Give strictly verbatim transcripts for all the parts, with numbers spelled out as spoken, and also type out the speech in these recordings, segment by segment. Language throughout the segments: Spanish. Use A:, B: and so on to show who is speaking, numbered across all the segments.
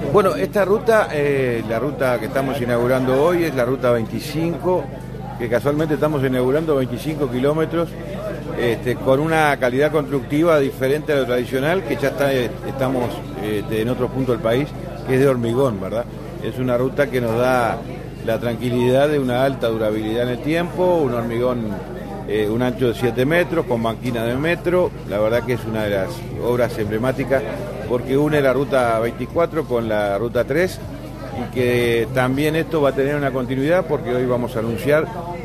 A: Bueno, esta ruta, eh, la ruta que estamos inaugurando hoy es la ruta veinticinco, que casualmente estamos inaugurando veinticinco kilómetros, este, con una calidad constructiva diferente a lo tradicional, que ya está, eh, estamos eh, en otro punto del país, que es de hormigón, ¿verdad? Es una ruta que nos da la tranquilidad de una alta durabilidad en el tiempo, un hormigón, eh, un ancho de siete metros, con banquina de metro. La verdad que es una de las obras emblemáticas, porque une la ruta veinticuatro con la ruta tres, y que también esto va a tener una continuidad, porque hoy vamos a anunciar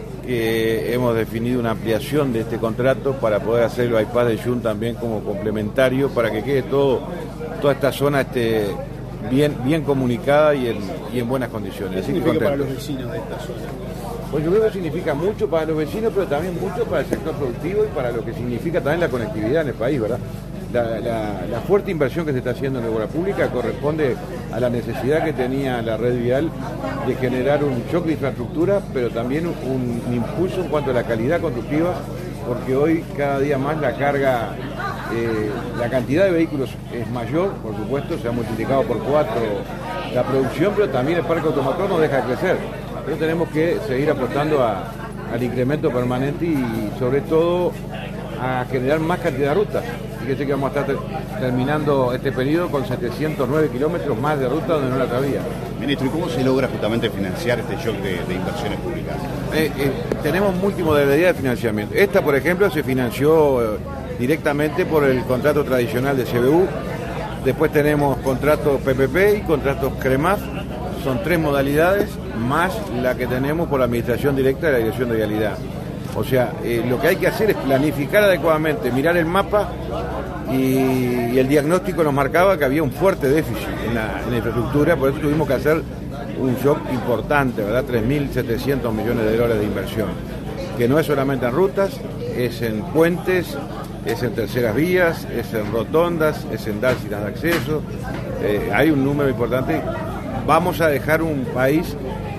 A: que hemos definido una ampliación de este contrato para poder hacer el bypass de Jun también como complementario, para que quede todo, toda esta zona esté bien, bien comunicada y en, y en buenas condiciones.
B: ¿Qué
A: Así que
B: significa para
A: contento.
B: los vecinos de esta zona?
A: Pues yo creo que significa mucho para los vecinos, pero también mucho para el sector productivo y para lo que significa también la conectividad en el país, ¿verdad? La, la, la fuerte inversión que se está haciendo en la obra pública corresponde a la necesidad que tenía la red vial de generar un shock de infraestructura, pero también un, un impulso en cuanto a la calidad constructiva, porque hoy cada día más la carga, eh, la cantidad de vehículos es mayor, por supuesto, se ha multiplicado por cuatro la producción, pero también el parque automotor no deja de crecer. Pero tenemos que seguir apostando a, al incremento permanente y sobre todo a generar más cantidad de rutas. Fíjese que vamos a estar ter terminando este periodo con setecientos nueve kilómetros más de ruta donde no la había.
C: Ministro, ¿y cómo se logra justamente financiar este shock de, de inversiones públicas?
A: Eh, eh, tenemos multimodalidad de financiamiento. Esta, por ejemplo, se financió eh, directamente por el contrato tradicional de C B U. Después tenemos contratos P P P y contratos CREMAF. Son tres modalidades, más la que tenemos por la administración directa de la Dirección de Vialidad. O sea, eh, lo que hay que hacer es planificar adecuadamente, mirar el mapa, y, y el diagnóstico nos marcaba que había un fuerte déficit en la, en la infraestructura, por eso tuvimos que hacer un shock importante, ¿verdad? tres mil setecientos millones de dólares de inversión, que no es solamente en rutas, es en puentes, es en terceras vías, es en rotondas, es en dársena de acceso, eh, hay un número importante. Vamos a dejar un país,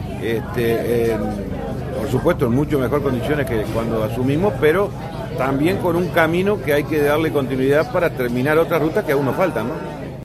A: este, en, por supuesto, en mucho mejor condiciones que cuando asumimos, pero también con un camino que hay que darle continuidad para terminar otras rutas que aún nos faltan, ¿no?